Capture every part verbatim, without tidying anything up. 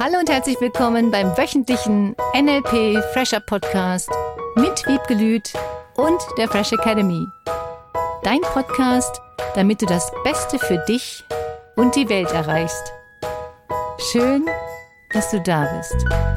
Hallo und herzlich willkommen beim wöchentlichen N L P Fresher Podcast mit Wiebke Lüth und der Fresh Academy. Dein Podcast, damit du das Beste für dich und die Welt erreichst. Schön, dass du da bist.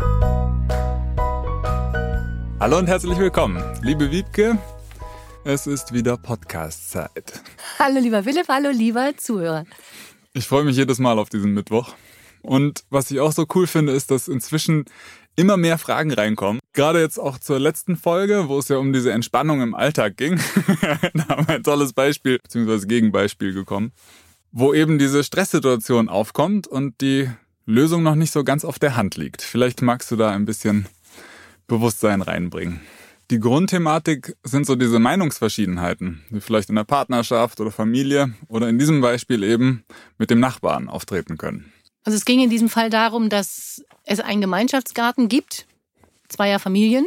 Hallo und herzlich willkommen, liebe Wiebke. Es ist wieder Podcast-Zeit. Hallo lieber Philipp, hallo lieber Zuhörer. Ich freue mich jedes Mal auf diesen Mittwoch. Und was ich auch so cool finde, ist, dass inzwischen immer mehr Fragen reinkommen. Gerade jetzt auch zur letzten Folge, wo es ja um diese Entspannung im Alltag ging. Da haben wir ein tolles Beispiel, beziehungsweise Gegenbeispiel gekommen, wo eben diese Stresssituation aufkommt und die Lösung noch nicht so ganz auf der Hand liegt. Vielleicht magst du da ein bisschen Bewusstsein reinbringen. Die Grundthematik sind so diese Meinungsverschiedenheiten, die vielleicht in der Partnerschaft oder Familie oder in diesem Beispiel eben mit dem Nachbarn auftreten können. Also es ging in diesem Fall darum, dass es einen Gemeinschaftsgarten gibt, zweier Familien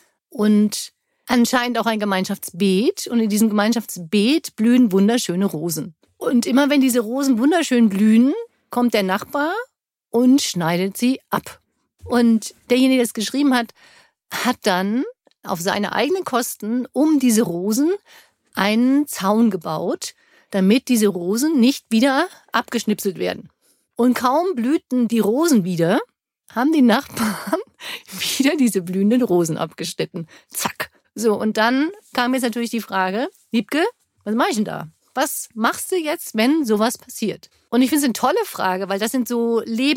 und anscheinend auch ein Gemeinschaftsbeet. Und in diesem Gemeinschaftsbeet blühen wunderschöne Rosen. Und immer wenn diese Rosen wunderschön blühen, kommt der Nachbar und schneidet sie ab. Und derjenige, der es geschrieben hat, hat dann auf seine eigenen Kosten um diese Rosen einen Zaun gebaut, damit diese Rosen nicht wieder abgeschnipselt werden. Und kaum blühten die Rosen wieder, haben die Nachbarn wieder diese blühenden Rosen abgeschnitten. Zack. So, und dann kam jetzt natürlich die Frage, Wiebke, was mache ich denn da? Was machst du jetzt, wenn sowas passiert? Und ich finde es eine tolle Frage, weil das sind so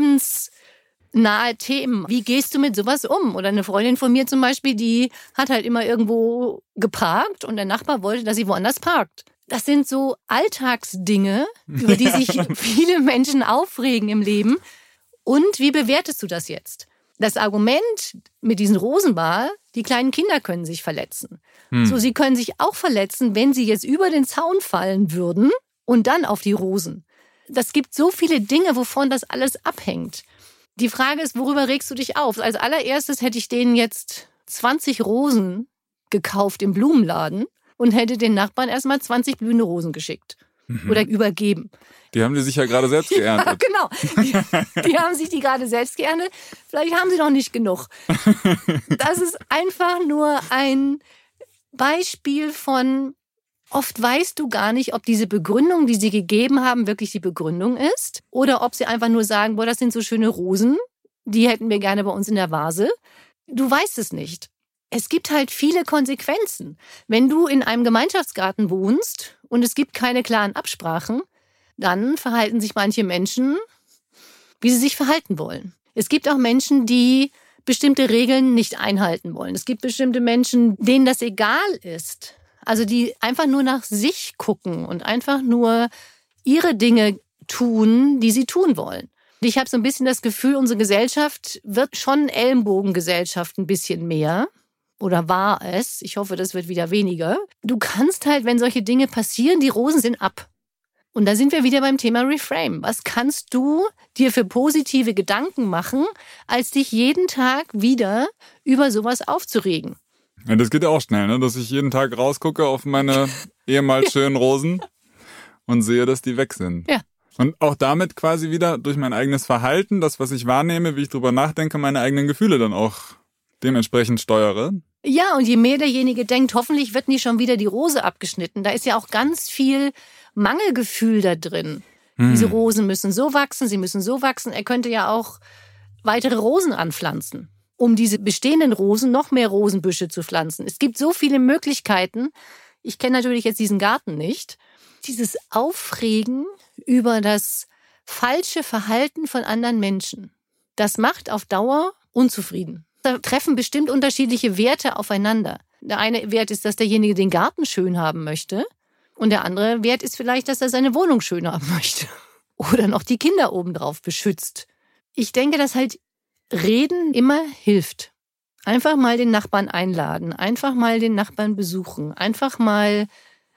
lebensnahe Themen. Wie gehst du mit sowas um? Oder eine Freundin von mir zum Beispiel, die hat halt immer irgendwo geparkt und der Nachbar wollte, dass sie woanders parkt. Das sind so Alltagsdinge, über die sich viele Menschen aufregen im Leben. Und wie bewertest du das jetzt? Das Argument mit diesen Rosen war, die kleinen Kinder können sich verletzen. Hm. So, sie können sich auch verletzen, wenn sie jetzt über den Zaun fallen würden und dann auf die Rosen. Das gibt so viele Dinge, wovon das alles abhängt. Die Frage ist, worüber regst du dich auf? Als allererstes hätte ich denen jetzt zwanzig Rosen gekauft im Blumenladen und hätte den Nachbarn erstmal zwanzig blühende Rosen geschickt mhm. oder übergeben. Die haben die sich ja gerade selbst geerntet. Ja, genau. Die, die haben sich die gerade selbst geerntet. Vielleicht haben sie noch nicht genug. Das ist einfach nur ein Beispiel von, oft weißt du gar nicht, ob diese Begründung, die sie gegeben haben, wirklich die Begründung ist oder ob sie einfach nur sagen, boah, das sind so schöne Rosen, die hätten wir gerne bei uns in der Vase. Du weißt es nicht. Es gibt halt viele Konsequenzen. Wenn du in einem Gemeinschaftsgarten wohnst und es gibt keine klaren Absprachen, dann verhalten sich manche Menschen, wie sie sich verhalten wollen. Es gibt auch Menschen, die bestimmte Regeln nicht einhalten wollen. Es gibt bestimmte Menschen, denen das egal ist. Also die einfach nur nach sich gucken und einfach nur ihre Dinge tun, die sie tun wollen. Und ich habe so ein bisschen das Gefühl, unsere Gesellschaft wird schon Ellenbogengesellschaft ein bisschen mehr. Oder war es? Ich hoffe, das wird wieder weniger. Du kannst halt, wenn solche Dinge passieren, die Rosen sind ab. Und da sind wir wieder beim Thema Reframe. Was kannst du dir für positive Gedanken machen, als dich jeden Tag wieder über sowas aufzuregen? Ja, das geht ja auch schnell, ne? Dass ich jeden Tag rausgucke auf meine ehemals schönen Rosen und sehe, dass die weg sind. Ja. Und auch damit quasi wieder durch mein eigenes Verhalten, das, was ich wahrnehme, wie ich drüber nachdenke, meine eigenen Gefühle dann auch dementsprechend steuere. Ja, und je mehr derjenige denkt, hoffentlich wird nicht schon wieder die Rose abgeschnitten. Da ist ja auch ganz viel Mangelgefühl da drin. Hm. Diese Rosen müssen so wachsen, sie müssen so wachsen. Er könnte ja auch weitere Rosen anpflanzen, um diese bestehenden Rosen noch mehr Rosenbüsche zu pflanzen. Es gibt so viele Möglichkeiten. Ich kenne natürlich jetzt diesen Garten nicht. Dieses Aufregen über das falsche Verhalten von anderen Menschen, das macht auf Dauer unzufrieden. Da treffen bestimmt unterschiedliche Werte aufeinander. Der eine Wert ist, dass derjenige den Garten schön haben möchte. Und der andere Wert ist vielleicht, dass er seine Wohnung schön haben möchte. Oder noch die Kinder obendrauf beschützt. Ich denke, dass halt Reden immer hilft. Einfach mal den Nachbarn einladen. Einfach mal den Nachbarn besuchen. Einfach mal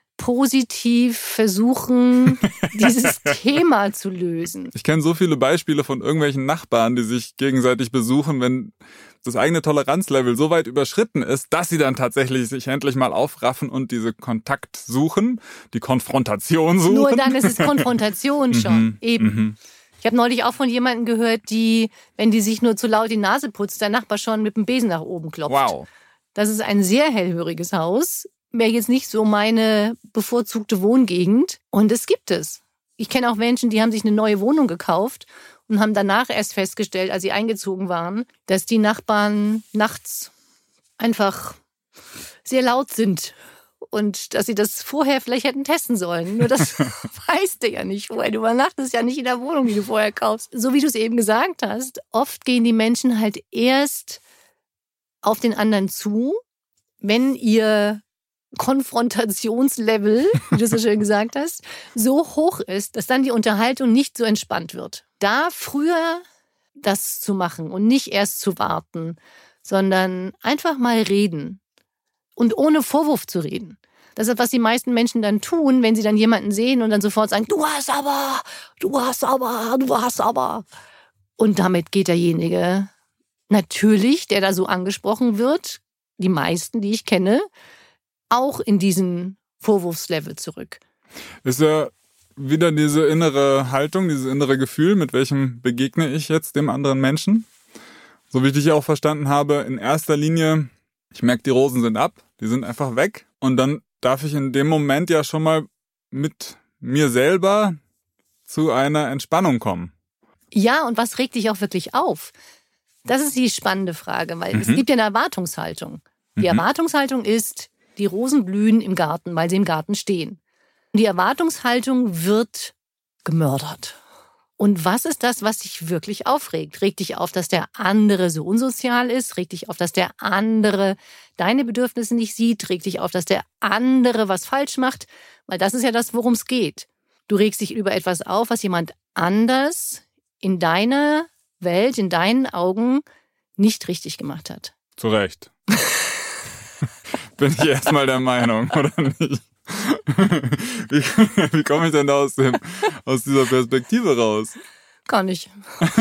positiv versuchen, dieses Thema zu lösen. Ich kenne so viele Beispiele von irgendwelchen Nachbarn, die sich gegenseitig besuchen, wenn das eigene Toleranzlevel so weit überschritten ist, dass sie dann tatsächlich sich endlich mal aufraffen und diese Kontakt suchen, die Konfrontation suchen. Nur dann ist es Konfrontation schon, mhm, eben. Mhm. Ich habe neulich auch von jemandem gehört, die, wenn die sich nur zu laut die Nase putzt, der Nachbar schon mit dem Besen nach oben klopft. Wow. Das ist ein sehr hellhöriges Haus. Wäre jetzt nicht so meine bevorzugte Wohngegend. Und es gibt es. Ich kenne auch Menschen, die haben sich eine neue Wohnung gekauft und haben danach erst festgestellt, als sie eingezogen waren, dass die Nachbarn nachts einfach sehr laut sind. Und dass sie das vorher vielleicht hätten testen sollen. Nur das weißt du ja nicht vorher. Du übernachtest ja nicht in der Wohnung, die du vorher kaufst. So wie du es eben gesagt hast, oft gehen die Menschen halt erst auf den anderen zu, wenn ihr Konfrontationslevel, wie du so schön gesagt hast, so hoch ist, dass dann die Unterhaltung nicht so entspannt wird. Da früher das zu machen und nicht erst zu warten, sondern einfach mal reden. Und ohne Vorwurf zu reden. Das ist, was die meisten Menschen dann tun, wenn sie dann jemanden sehen und dann sofort sagen, du hast aber, du hast aber, du hast aber. Und damit geht derjenige natürlich, der da so angesprochen wird, die meisten, die ich kenne, auch in diesen Vorwurfslevel zurück. Ist ja wieder diese innere Haltung, dieses innere Gefühl, mit welchem begegne ich jetzt dem anderen Menschen. So wie ich dich auch verstanden habe, in erster Linie, ich merke, die Rosen sind ab, die sind einfach weg. Und dann darf ich in dem Moment ja schon mal mit mir selber zu einer Entspannung kommen. Ja, und was regt dich auch wirklich auf? Das ist die spannende Frage, weil mhm. es gibt ja eine Erwartungshaltung. Die mhm. Erwartungshaltung ist, die Rosen blühen im Garten, weil sie im Garten stehen. Die Erwartungshaltung wird gemördert. Und was ist das, was dich wirklich aufregt? Regt dich auf, dass der andere so unsozial ist? Regt dich auf, dass der andere deine Bedürfnisse nicht sieht? Regt dich auf, dass der andere was falsch macht? Weil das ist ja das, worum es geht. Du regst dich über etwas auf, was jemand anders in deiner Welt, in deinen Augen nicht richtig gemacht hat. Zu Recht. Bin ich erstmal der Meinung, oder nicht? Wie, wie komme ich denn da aus, dem, aus dieser Perspektive raus? Gar nicht.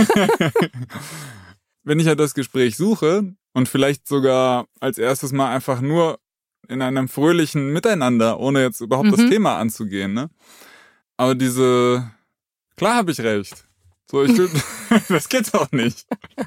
Wenn ich ja das Gespräch suche und vielleicht sogar als erstes mal einfach nur in einem fröhlichen Miteinander, ohne jetzt überhaupt mhm. das Thema anzugehen, ne? Aber diese, klar habe ich recht. So, ich will, das geht doch nicht.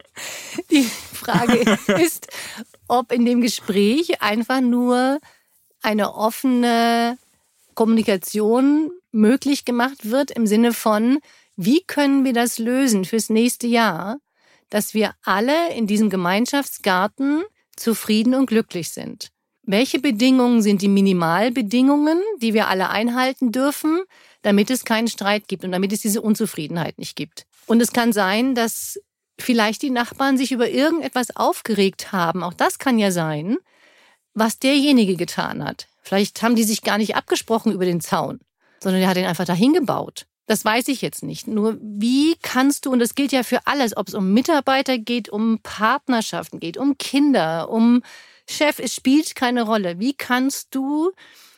Die Frage ist, ob in dem Gespräch einfach nur eine offene Kommunikation möglich gemacht wird im Sinne von, wie können wir das lösen fürs nächste Jahr, dass wir alle in diesem Gemeinschaftsgarten zufrieden und glücklich sind. Welche Bedingungen sind die Minimalbedingungen, die wir alle einhalten dürfen, damit es keinen Streit gibt und damit es diese Unzufriedenheit nicht gibt? Und es kann sein, dass vielleicht die Nachbarn sich über irgendetwas aufgeregt haben, auch das kann ja sein, was derjenige getan hat. Vielleicht haben die sich gar nicht abgesprochen über den Zaun, sondern der hat ihn einfach dahin gebaut. Das weiß ich jetzt nicht. Nur wie kannst du, und das gilt ja für alles, ob es um Mitarbeiter geht, um Partnerschaften geht, um Kinder, um Chef, es spielt keine Rolle. Wie kannst du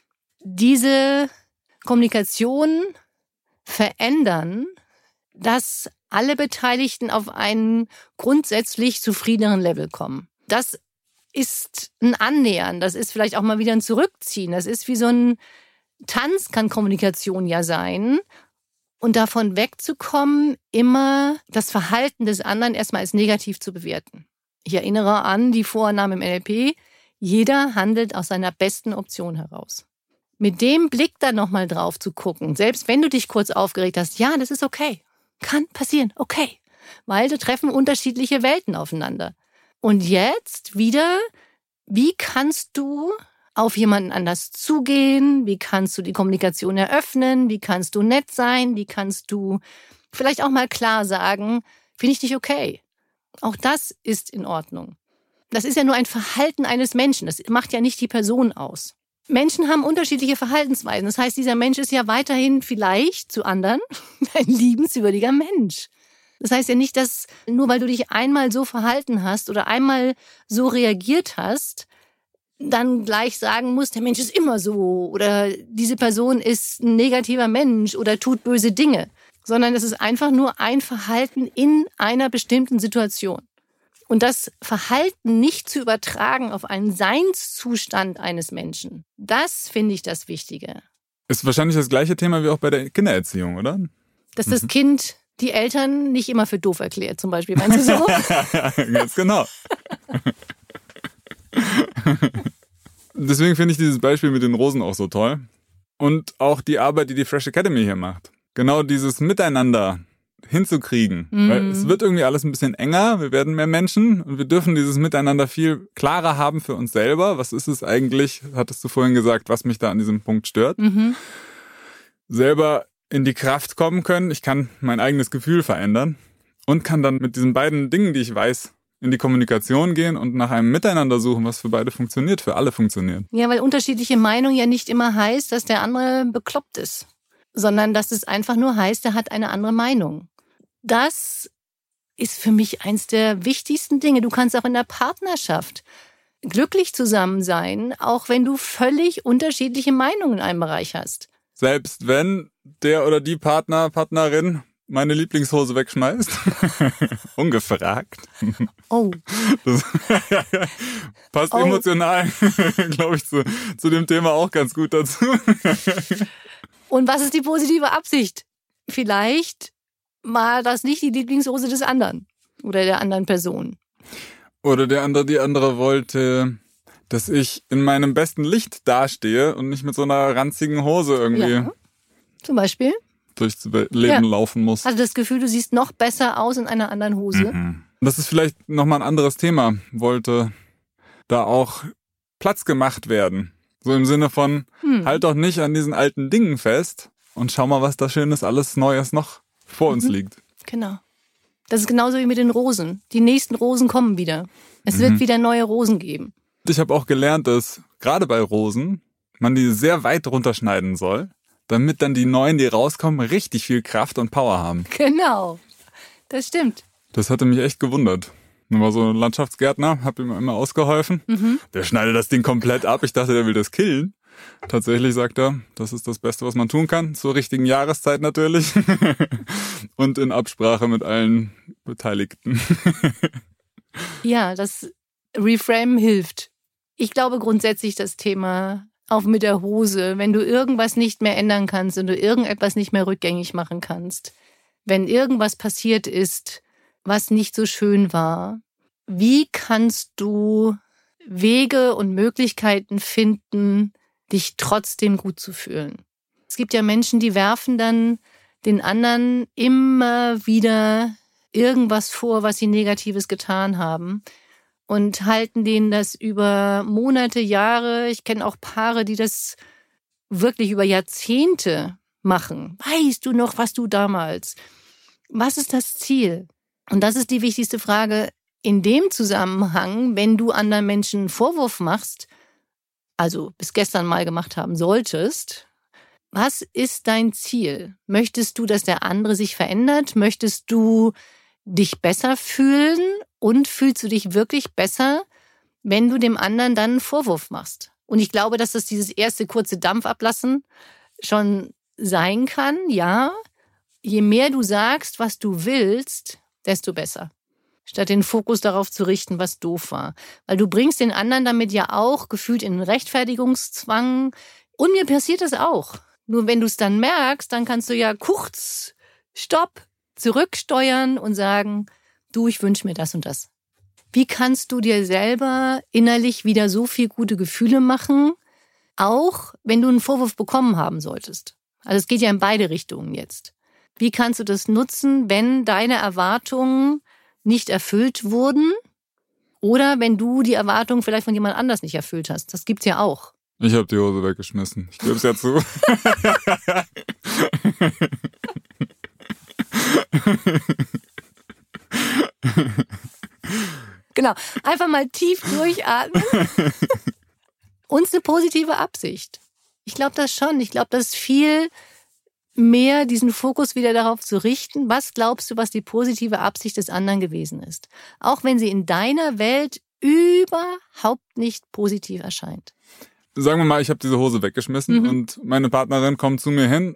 diese Kommunikation verändern, dass alle Beteiligten auf einen grundsätzlich zufriedeneren Level kommen? Das ist ein Annähern, das ist vielleicht auch mal wieder ein Zurückziehen. Das ist wie so ein Tanz, kann Kommunikation ja sein. Und davon wegzukommen, immer das Verhalten des anderen erstmal als negativ zu bewerten. Ich erinnere an die Vorannahme im N L P, jeder handelt aus seiner besten Option heraus. Mit dem Blick da nochmal drauf zu gucken, selbst wenn du dich kurz aufgeregt hast, ja, das ist okay, kann passieren, okay. Weil da treffen unterschiedliche Welten aufeinander. Und jetzt wieder, wie kannst du auf jemanden anders zugehen? Wie kannst du die Kommunikation eröffnen? Wie kannst du nett sein? Wie kannst du vielleicht auch mal klar sagen, finde ich dich okay? Auch das ist in Ordnung. Das ist ja nur ein Verhalten eines Menschen. Das macht ja nicht die Person aus. Menschen haben unterschiedliche Verhaltensweisen. Das heißt, dieser Mensch ist ja weiterhin vielleicht zu anderen ein liebenswürdiger Mensch. Das heißt ja nicht, dass nur weil du dich einmal so verhalten hast oder einmal so reagiert hast, dann gleich sagen musst, der Mensch ist immer so oder diese Person ist ein negativer Mensch oder tut böse Dinge. Sondern es ist einfach nur ein Verhalten in einer bestimmten Situation. Und das Verhalten nicht zu übertragen auf einen Seinszustand eines Menschen, das finde ich das Wichtige. Ist wahrscheinlich das gleiche Thema wie auch bei der Kindererziehung, oder? Dass mhm. das Kind die Eltern nicht immer für doof erklärt, zum Beispiel. Meinst du so? Ganz genau. Deswegen finde ich dieses Beispiel mit den Rosen auch so toll. Und auch die Arbeit, die die Fresh Academy hier macht. Genau dieses Miteinander hinzukriegen. Mhm. Weil es wird irgendwie alles ein bisschen enger, wir werden mehr Menschen und wir dürfen dieses Miteinander viel klarer haben für uns selber. Was ist es eigentlich, hattest du vorhin gesagt, was mich da an diesem Punkt stört? Mhm. Selber in die Kraft kommen können. Ich kann mein eigenes Gefühl verändern und kann dann mit diesen beiden Dingen, die ich weiß, in die Kommunikation gehen und nach einem Miteinander suchen, was für beide funktioniert, für alle funktioniert. Ja, weil unterschiedliche Meinung ja nicht immer heißt, dass der andere bekloppt ist, sondern dass es einfach nur heißt, er hat eine andere Meinung. Das ist für mich eins der wichtigsten Dinge. Du kannst auch in der Partnerschaft glücklich zusammen sein, auch wenn du völlig unterschiedliche Meinungen in einem Bereich hast. Selbst wenn der oder die Partner, Partnerin meine Lieblingshose wegschmeißt. Ungefragt. Oh. Das passt oh. emotional, glaube ich, zu, zu dem Thema auch ganz gut dazu. Und was ist die positive Absicht? Vielleicht war das nicht die Lieblingshose des anderen oder der anderen Person. Oder der andere, die andere wollte, dass ich in meinem besten Licht dastehe und nicht mit so einer ranzigen Hose irgendwie ja. Zum Beispiel durchs Leben ja. laufen muss. Also das Gefühl, du siehst noch besser aus in einer anderen Hose. Mhm. Das ist vielleicht nochmal ein anderes Thema. Wollte da auch Platz gemacht werden. So im Sinne von, hm. halt doch nicht an diesen alten Dingen fest und schau mal, was da Schönes, alles Neues noch vor uns mhm. liegt. Genau. Das ist genauso wie mit den Rosen. Die nächsten Rosen kommen wieder. Es mhm. wird wieder neue Rosen geben. Ich habe auch gelernt, dass gerade bei Rosen man die sehr weit runterschneiden soll, damit dann die neuen, die rauskommen, richtig viel Kraft und Power haben. Genau, das stimmt. Das hatte mich echt gewundert. Ich war so ein Landschaftsgärtner, hab ihm immer ausgeholfen. Mhm. Der schneidet das Ding komplett ab. Ich dachte, der will das killen. Tatsächlich sagt er, das ist das Beste, was man tun kann. Zur richtigen Jahreszeit natürlich. Und in Absprache mit allen Beteiligten. Ja, das Reframe hilft. Ich glaube grundsätzlich das Thema auch mit der Hose, wenn du irgendwas nicht mehr ändern kannst und du irgendetwas nicht mehr rückgängig machen kannst, wenn irgendwas passiert ist, was nicht so schön war, wie kannst du Wege und Möglichkeiten finden, dich trotzdem gut zu fühlen? Es gibt ja Menschen, die werfen dann den anderen immer wieder irgendwas vor, was sie Negatives getan haben und halten denen das über Monate, Jahre. Ich kenne auch Paare, die das wirklich über Jahrzehnte machen. Weißt du noch, was du damals? Was ist das Ziel? Und das ist die wichtigste Frage in dem Zusammenhang, wenn du anderen Menschen einen Vorwurf machst, also bis gestern mal gemacht haben solltest. Was ist dein Ziel? Möchtest du, dass der andere sich verändert? Möchtest du dich besser fühlen? Und fühlst du dich wirklich besser, wenn du dem anderen dann einen Vorwurf machst? Und ich glaube, dass das dieses erste kurze Dampfablassen schon sein kann, ja. Je mehr du sagst, was du willst, desto besser. Statt den Fokus darauf zu richten, was doof war. Weil du bringst den anderen damit ja auch gefühlt in einen Rechtfertigungszwang. Und mir passiert das auch. Nur wenn du es dann merkst, dann kannst du ja kurz, stopp, zurücksteuern und sagen, du, ich wünsche mir das und das. Wie kannst du dir selber innerlich wieder so viel gute Gefühle machen, auch wenn du einen Vorwurf bekommen haben solltest? Also es geht ja in beide Richtungen jetzt. Wie kannst du das nutzen, wenn deine Erwartungen nicht erfüllt wurden oder wenn du die Erwartungen vielleicht von jemand anders nicht erfüllt hast? Das gibt's ja auch. Ich habe die Hose weggeschmissen. Ich gebe es ja zu. Genau, einfach mal tief durchatmen. Und eine positive Absicht. Ich glaube das schon. Ich glaube, das ist viel mehr diesen Fokus wieder darauf zu richten, was glaubst du, was die positive Absicht des anderen gewesen ist. Auch wenn sie in deiner Welt überhaupt nicht positiv erscheint. Sagen wir mal, ich habe diese Hose weggeschmissen mhm. und meine Partnerin kommt zu mir hin,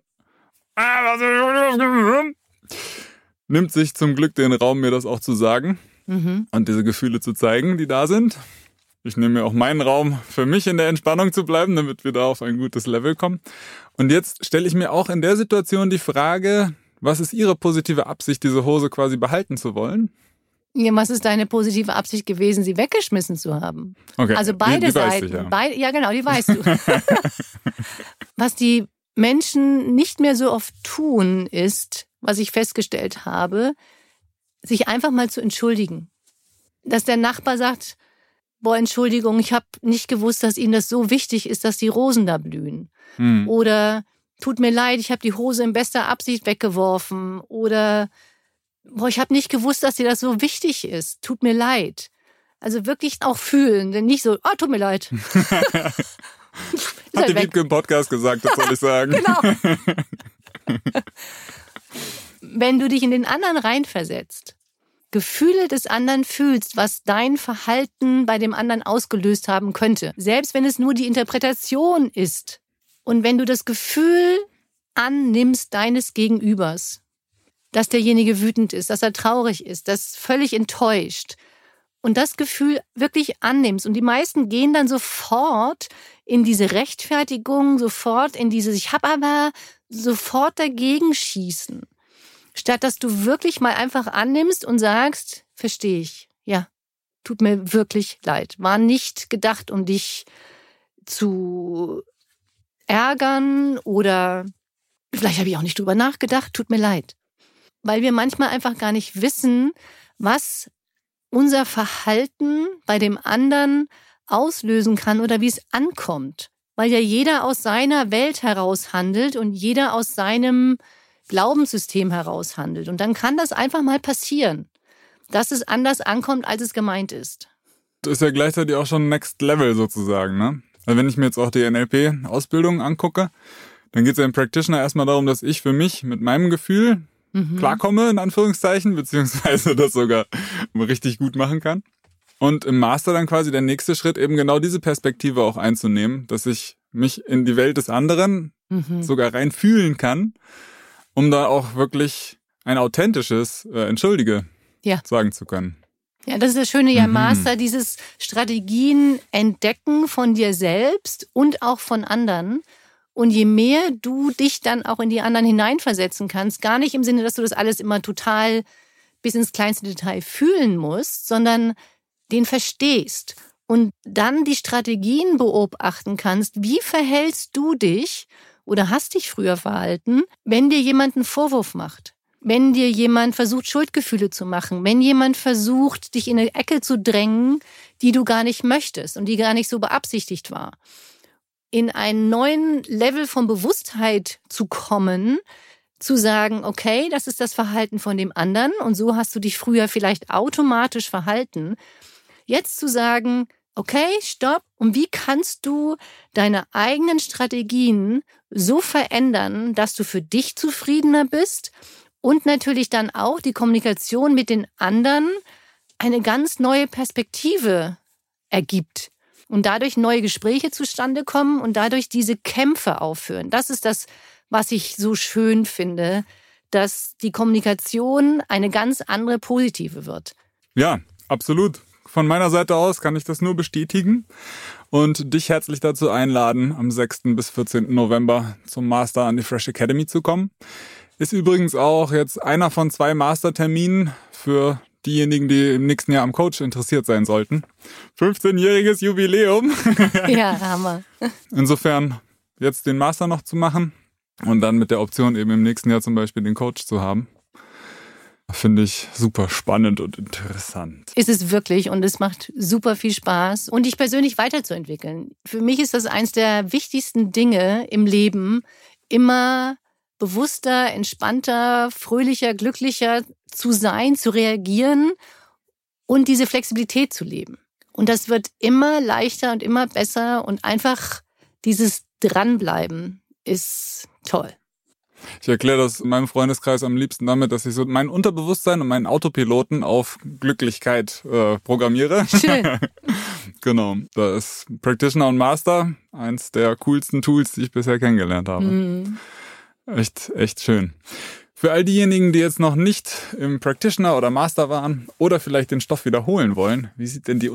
nimmt sich zum Glück den Raum, mir das auch zu sagen mhm. und diese Gefühle zu zeigen, die da sind. Ich nehme mir auch meinen Raum für mich in der Entspannung zu bleiben, damit wir da auf ein gutes Level kommen. Und jetzt stelle ich mir auch in der Situation die Frage, was ist Ihre positive Absicht, diese Hose quasi behalten zu wollen? Ja, was ist deine positive Absicht gewesen, sie weggeschmissen zu haben? Okay, also beide die, die Seiten. Ich, ja. Beid, ja, genau, die weißt du. Was die Menschen nicht mehr so oft tun, ist, was ich festgestellt habe, sich einfach mal zu entschuldigen. Dass der Nachbar sagt, boah, Entschuldigung, ich habe nicht gewusst, dass Ihnen das so wichtig ist, dass die Rosen da blühen. Hm. Oder tut mir leid, ich habe die Hose in bester Absicht weggeworfen. Oder boah, ich habe nicht gewusst, dass dir das so wichtig ist. Tut mir leid. Also wirklich auch fühlen, denn nicht so, ah, tut mir leid. Hat halt die Wiebke im Podcast gesagt, das soll ich sagen. Genau. Wenn du dich in den anderen reinversetzt, Gefühle des anderen fühlst, was dein Verhalten bei dem anderen ausgelöst haben könnte, selbst wenn es nur die Interpretation ist, und wenn du das Gefühl annimmst deines Gegenübers, dass derjenige wütend ist, dass er traurig ist, dass völlig enttäuscht, und das Gefühl wirklich annimmst. Und die meisten gehen dann sofort in diese Rechtfertigung, sofort in dieses Ich hab aber sofort dagegen schießen. Statt dass du wirklich mal einfach annimmst und sagst, verstehe ich, ja, tut mir wirklich leid. War nicht gedacht, um dich zu ärgern oder vielleicht habe ich auch nicht drüber nachgedacht, tut mir leid. Weil wir manchmal einfach gar nicht wissen, was unser Verhalten bei dem anderen auslösen kann oder wie es ankommt. Weil ja jeder aus seiner Welt heraus handelt und jeder aus seinem Glaubenssystem heraus handelt. Und dann kann das einfach mal passieren, dass es anders ankommt, als es gemeint ist. Das ist ja gleichzeitig auch schon Next Level sozusagen, ne? Also wenn ich mir jetzt auch die N L P-Ausbildung angucke, dann geht es ja im Practitioner erstmal darum, dass ich für mich mit meinem Gefühl mhm. klarkomme, in Anführungszeichen, beziehungsweise das sogar richtig gut machen kann. Und im Master dann quasi der nächste Schritt, eben genau diese Perspektive auch einzunehmen, dass ich mich in die Welt des anderen mhm. sogar rein fühlen kann, um da auch wirklich ein authentisches äh, Entschuldige ja. sagen zu können. Ja, das ist das Schöne ja im mhm. Master, dieses Strategien entdecken von dir selbst und auch von anderen. Und je mehr du dich dann auch in die anderen hineinversetzen kannst, gar nicht im Sinne, dass du das alles immer total bis ins kleinste Detail fühlen musst, sondern den verstehst und dann die Strategien beobachten kannst, wie verhältst du dich oder hast dich früher verhalten, wenn dir jemand einen Vorwurf macht, wenn dir jemand versucht, Schuldgefühle zu machen, wenn jemand versucht, dich in eine Ecke zu drängen, die du gar nicht möchtest und die gar nicht so beabsichtigt war. In einen neuen Level von Bewusstheit zu kommen, zu sagen, okay, das ist das Verhalten von dem anderen und so hast du dich früher vielleicht automatisch verhalten. Jetzt zu sagen, okay, stopp, und wie kannst du deine eigenen Strategien so verändern, dass du für dich zufriedener bist und natürlich dann auch die Kommunikation mit den anderen eine ganz neue Perspektive ergibt und dadurch neue Gespräche zustande kommen und dadurch diese Kämpfe aufhören. Das ist das, was ich so schön finde, dass die Kommunikation eine ganz andere positive wird. Ja, absolut. Von meiner Seite aus kann ich das nur bestätigen und dich herzlich dazu einladen, am sechsten bis vierzehnten November zum Master an die Fresh Academy zu kommen. Ist übrigens auch jetzt einer von zwei Masterterminen für diejenigen, die im nächsten Jahr am Coach interessiert sein sollten. fünfzehnjähriges Jubiläum. Ja, Hammer. Insofern jetzt den Master noch zu machen und dann mit der Option eben im nächsten Jahr zum Beispiel den Coach zu haben. Finde ich super spannend und interessant. Ist es wirklich und es macht super viel Spaß und dich persönlich weiterzuentwickeln. Für mich ist das eins der wichtigsten Dinge im Leben, immer bewusster, entspannter, fröhlicher, glücklicher zu sein, zu reagieren und diese Flexibilität zu leben. Und das wird immer leichter und immer besser und einfach dieses Dranbleiben ist toll. Ich erkläre das in meinem Freundeskreis am liebsten damit, dass ich so mein Unterbewusstsein und meinen Autopiloten auf Glücklichkeit äh, programmiere. Schön. Genau, da ist Practitioner und Master eins der coolsten Tools, die ich bisher kennengelernt habe. Mm. Echt, echt schön. Für all diejenigen, die jetzt noch nicht im Practitioner oder Master waren oder vielleicht den Stoff wiederholen wollen, wie sieht denn die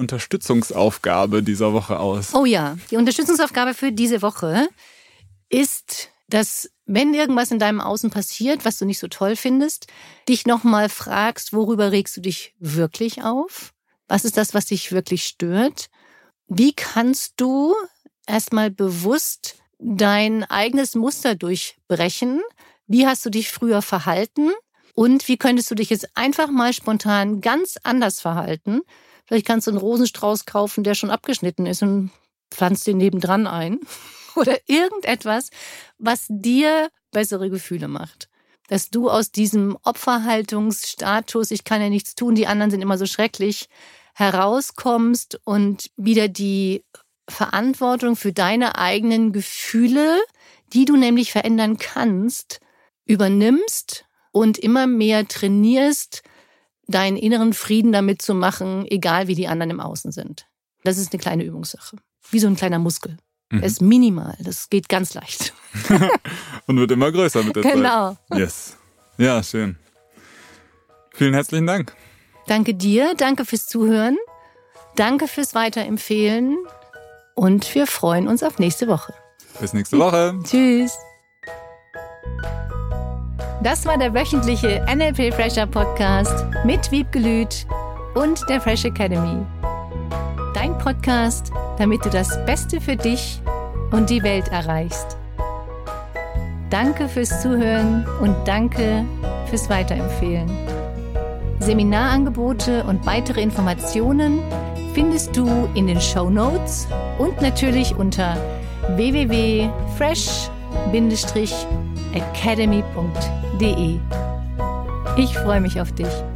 Unterstützungsaufgabe dieser Woche aus? Oh ja, die Unterstützungsaufgabe für diese Woche ist dass wenn irgendwas in deinem Außen passiert, was du nicht so toll findest, dich nochmal fragst, worüber regst du dich wirklich auf? Was ist das, was dich wirklich stört? Wie kannst du erstmal bewusst dein eigenes Muster durchbrechen? Wie hast du dich früher verhalten? Und wie könntest du dich jetzt einfach mal spontan ganz anders verhalten? Vielleicht kannst du einen Rosenstrauß kaufen, der schon abgeschnitten ist und pflanzt den nebendran ein. Oder irgendetwas, was dir bessere Gefühle macht. Dass du aus diesem Opferhaltungsstatus, ich kann ja nichts tun, die anderen sind immer so schrecklich, herauskommst und wieder die Verantwortung für deine eigenen Gefühle, die du nämlich verändern kannst, übernimmst und immer mehr trainierst, deinen inneren Frieden damit zu machen, egal wie die anderen im Außen sind. Das ist eine kleine Übungssache. Wie so ein kleiner Muskel. Mhm. Das ist minimal. Das geht ganz leicht. Und wird immer größer mit der Zeit. Genau. Yes. Ja, schön. Vielen herzlichen Dank. Danke dir. Danke fürs Zuhören. Danke fürs Weiterempfehlen. Und wir freuen uns auf nächste Woche. Bis nächste Woche. Tschüss. Das war der wöchentliche N L P Fresher Podcast mit Wiebke Lüth und der Fresh Academy. Dein Podcast, damit du das Beste für dich und die Welt erreichst. Danke fürs Zuhören und danke fürs Weiterempfehlen. Seminarangebote und weitere Informationen findest du in den Shownotes und natürlich unter w w w punkt fresh academy punkt de. Ich freue mich auf dich.